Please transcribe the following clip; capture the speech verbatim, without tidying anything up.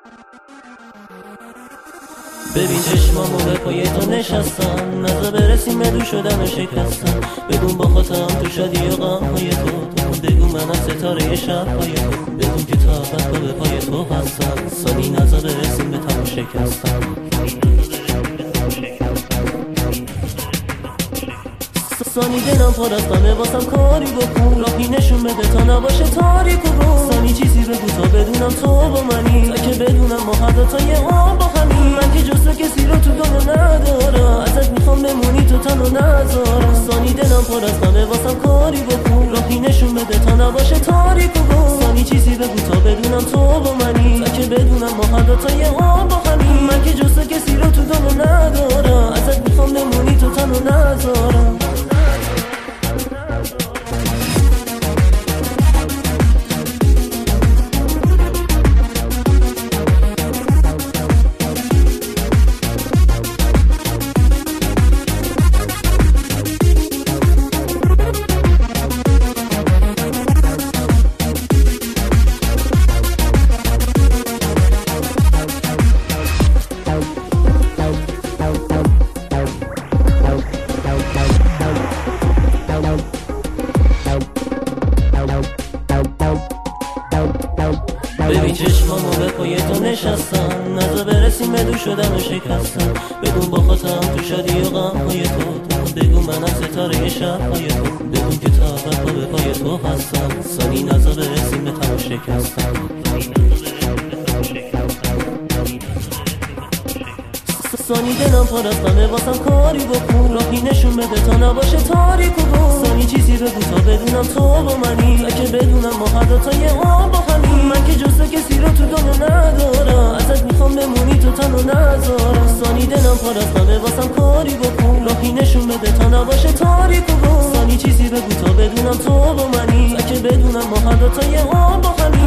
ببین چشمامو به پای تو نشستن، نزا برسیم به دو شدن و شکستن. بدون با خودم تو شادی و غمهای تو، تو بگو منم ستاره شبهای تو. بدون که طاقت به پای تو هستن، سانی نزا برسیم به تمام شکستن. سانی دلم پر از غمه واسم کاری بکن، راهی نشون بده تا نباشه تاریک و گم. سانی چیزی بگو تا بدونم تو با منی، تا که بدونم ما هر دوتا یه آب با همین. من که جز تو کسی رو تو دنیا ندارم، ازت میخوام بمونی تو تنو نذارم. سانی دلم پر از غمه واسم کاری بکن، راهی نشون بده تا نباشه تاریک و گم. سانی چیزی بگو تا بدونم تو با منی، تا که بدونم ما هر دوتا یه آب با همین. من که جز تو کسی رو تو دنیا ندارم، ازت میخوام بمونی تو تنو نذارم. ببین چشمامو به پای تو نشستن، نزا برسیم به دو شدن و شکستن. بدون با خودم تو شادی و غمهای تو، تو بگو منم ستاره شبهای تو. بدون که طاقت به پای تو هستن، سانی نزا برسیم به تمام شکستن. سانی دلم پر از غمه واسم کاری بکن، راهی نشون بده تا نباشه تاریک و گم. سانی چیزی بگو تا بدونم تو با منی، تا که بدونم ما هر دوتا یه آب با همین. من که جز تو کسی رو تو دنیا ندارم، ازت میخوام بمونی تو تنو نذارم. سانی دلم پر از غمه واسم کاری بکن، راهی نشون بده تا نباشه تاریک و گم. سانی چیزی بگو تا بدونم تو با منی، تا که بدونم ما هر دوتا یه آب با همین.